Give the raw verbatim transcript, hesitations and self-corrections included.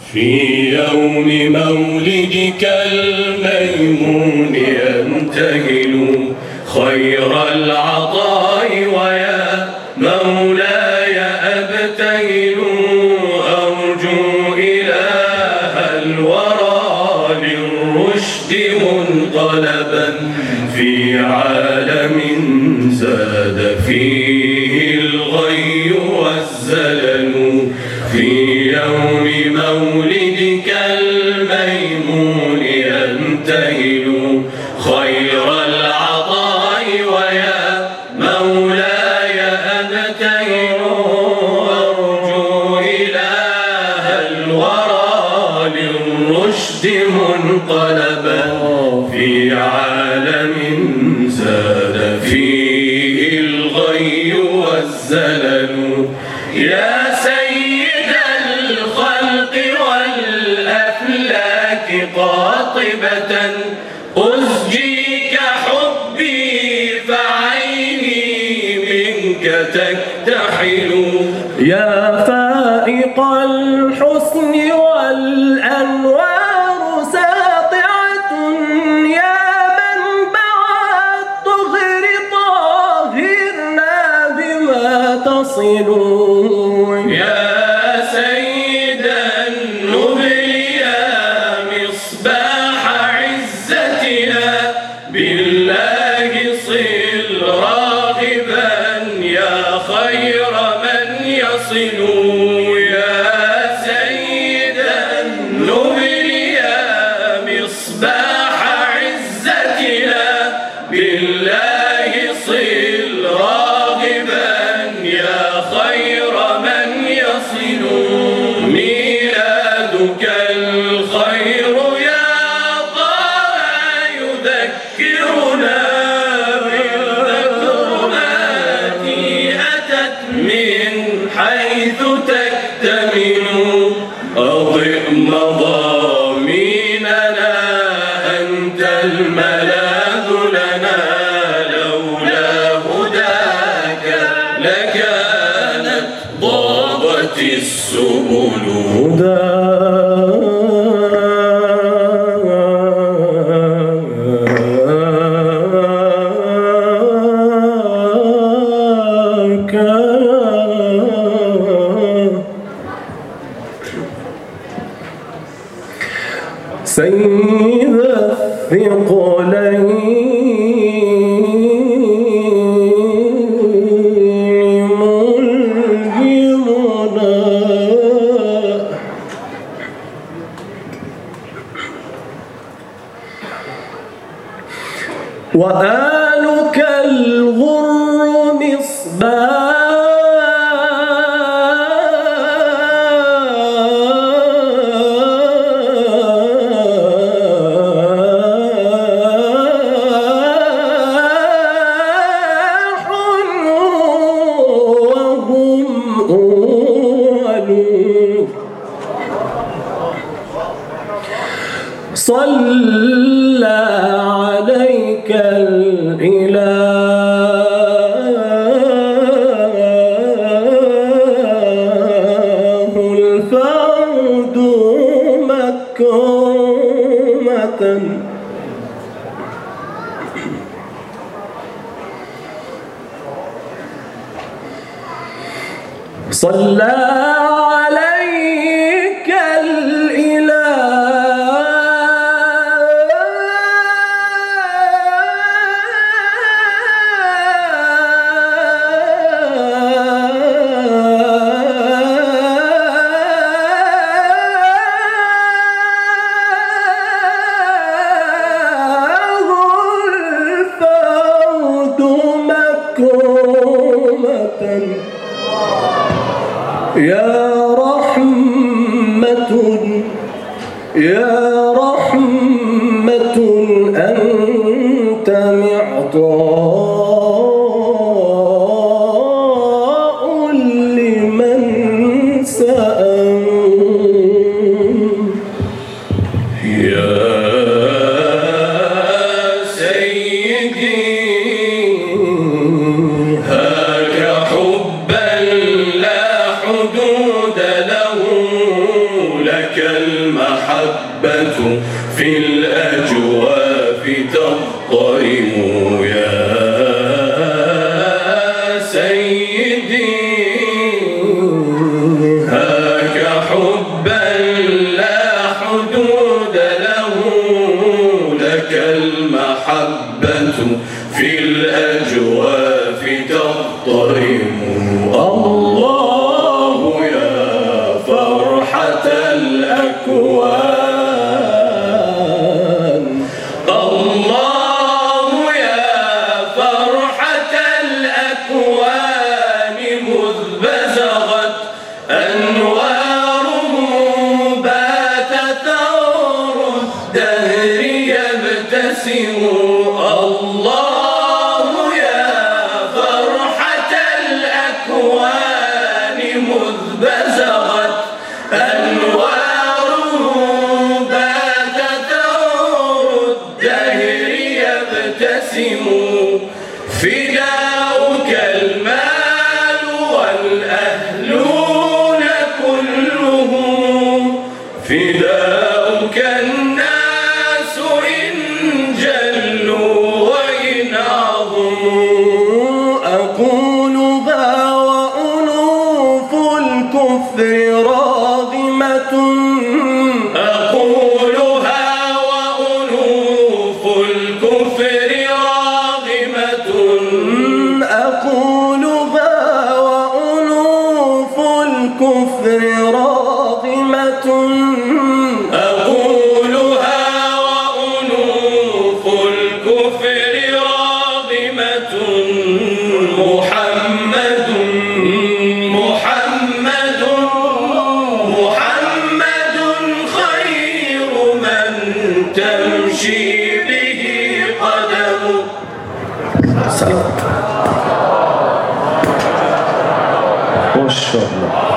في يوم مولدك الميمون يمتهل خير العطاء ويا مولاي أبتهل أرجو إله الورى للرشد منقلبا في عالم زاد فيه الغي والزلل في يوم مولدك الميمون يمتهل خير العطاء ويا مولاي أبتهل أرجو إله الورى للرشد منقلبا في عالم زاد فيه الغي والزلل يا سيد الخلق والأفلاك قاطبة أزجيك حبي فعيني منك تكتحل يا فائق الحسن والأنوار ساطعة يا منبع الطهر طاهرنا بما تصل يا سيد النبل يا مصباح عزتنا بالله صل راغبا يا خير من يصل يا سيد النبل يا مصباح عزتنا بالله صل راغبا يا خير من يصل ميلادك الخير يا طه يذكرنا بالذكرات أتت من حيث تكتمل أضئ مضاميننا أنت الملاذ لنا لولا هداك لكانت ضاغت السبل سيد الثقلين ملهمنا وآلك الغر مصباح صلى عليك الإله الفرد مكرمة صلى عليك يا رحمة يا رحمة أنت معطاء لمن سأل يا سيدي هاك حبا لا حدود له لك المحبة في الأجواف تضطرم يا سيدي هاك حبا لا حدود له لك المحبة في الأجواف تضطرم الله يا فرحة الأكوان الله يا فرحة الأكوان مذ بزغت أنواره بات ثور الدهر يبتسم الله يا فرحة الأكوان مذ بزغت أنواره بات ثور الدهر يبتسم فداؤك المال والأهلون كلهم فداؤك الناس إن جلوا وإن عظموا أقولها وأنوف الكفر راغمة أقولها وأنوف الكفر راغمة أقولها وأنوف الكفر راغمة أقولها وأنوف الكفر راغمة محمد محمد محمد خير من تمشي به قدمه. سلام ما شاء الله.